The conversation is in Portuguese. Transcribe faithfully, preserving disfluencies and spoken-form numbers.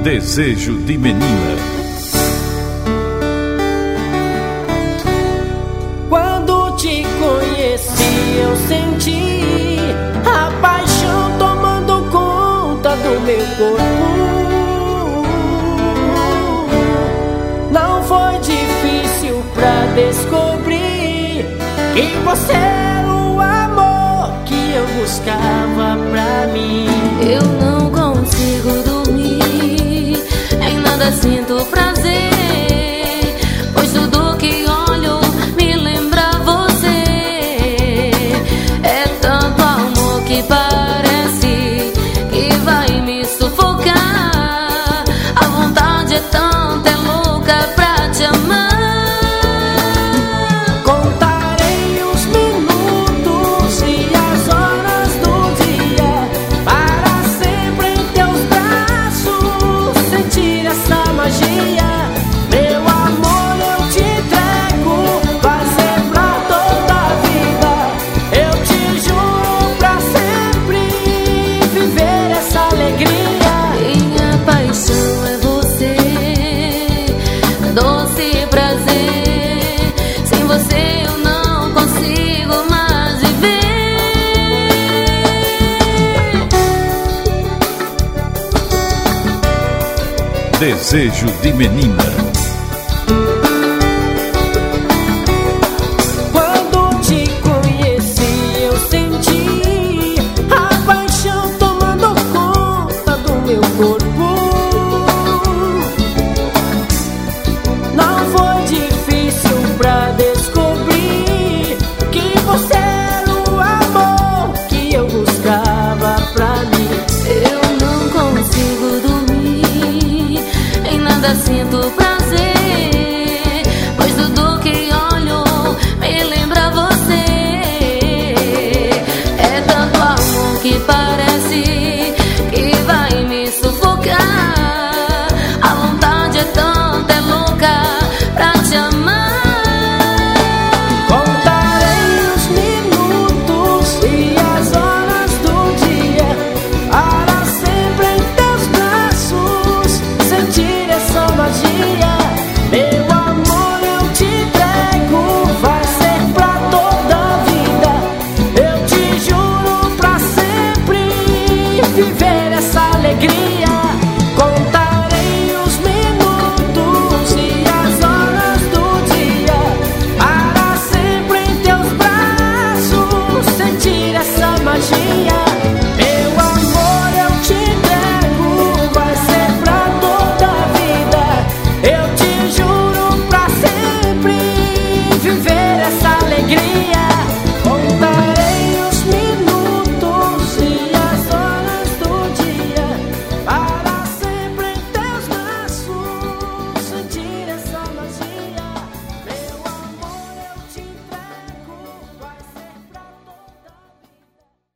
Desejo de menina. Quando te conheci, eu senti a paixão tomando conta do meu corpo. Não foi difícil pra descobrir que você era o amor que eu buscava pra mim. Eu não consigo dormir, em nada sinto prazer, pois tudo que olho me lembra você. É tanto amor que parece que vai me sufocar. A vontade é tanta, é louca pra te amar. Contarei os minutos e as horas do dia para sempre em teus braços sentir essa magia. Meu amor, eu te entrego, vai ser pra toda a vida. Eu te juro pra sempre viver essa alegria. Minha paixão é você, doce prazer. Sem você eu não consigo mais viver. Desejo de menina. Quando te conheci, eu senti a paixão tomando conta do meu corpo. Não foi difícil pra descobrir que você era o amor que eu buscava pra mim. Eu não consigo dormir, em nada sinto prazer, pois tudo que olho me lembra você. É tanto amor que parece que vai me sufocar. A vontade é tanta, é louca pra te amar. Contarei os minutos e as horas do dia para sempre em teus braços sentir essa magia. Meu amor, eu te entrego, vai ser pra toda a vida. Eu te juro pra sempre viver essa alegria.